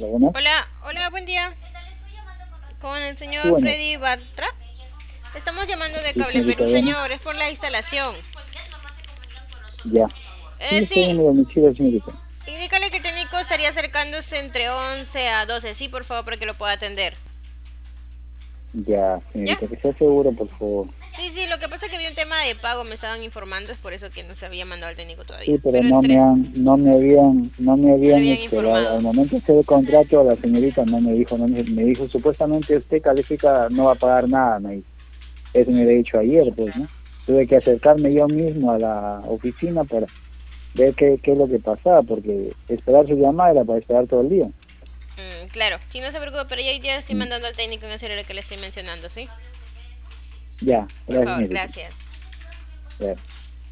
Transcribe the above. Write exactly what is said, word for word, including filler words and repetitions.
Buenas. Hola, hola, buen día. Con el Sí, señor bueno, Freddy Bartra. Estamos llamando de sí, Cable señorita Perú, Diana. señor. Es por la instalación. Ya. Eh, Sí, estoy sí, en mi domicilio, señorita. indícale que el técnico estaría acercándose entre once a doce. Sí, por favor, para que lo pueda atender. Ya, ¿Ya? señorita, que sea seguro, por favor. Sí, sí, lo que pasa es que había un tema de pago, me estaban informando, es por eso que no se había mandado al técnico Sí, todavía. pero Pero no me entre. han, no me habían, no me No le habían, habían este, al, informado. al momento de hacer el contrato, la señorita no me dijo, no me, me dijo, supuestamente usted califica, no va a pagar nada, me dijo. Eso me había dicho ayer, pues, ¿no? Tuve que acercarme yo mismo a la oficina para ver qué, qué es lo que pasaba, porque esperar su llamada era para esperar todo el día. Mm, claro, sí, no se preocupe, pero ya hoy día estoy Mm. mandando al técnico en ese horario que le estoy mencionando, ¿sí? Ya, Por gracias, favor, señorita. gracias. Ya.